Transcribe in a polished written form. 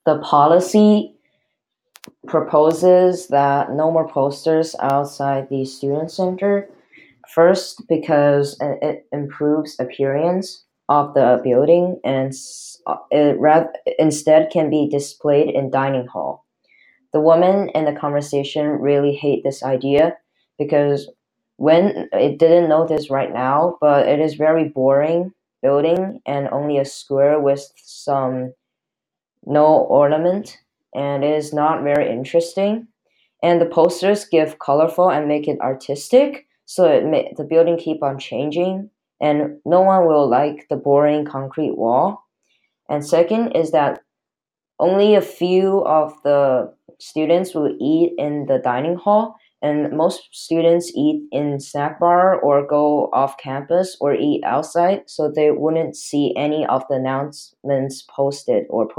The policy proposes that no more posters outside the student center. First, because it improves appearance of the building and instead can be displayed in dining hall. The women in the conversation really hate this idea because when it didn't know this right now, but it is very boring building and only a square with some no ornament, and it is not very interesting. And the posters give colorful and make it artistic, so the building keep on changing, and no one will like the boring concrete wall. And second is that only a few of the students will eat in the dining hall, and most students eat in snack bar or go off campus or eat outside, so they wouldn't see any of the announcements posted or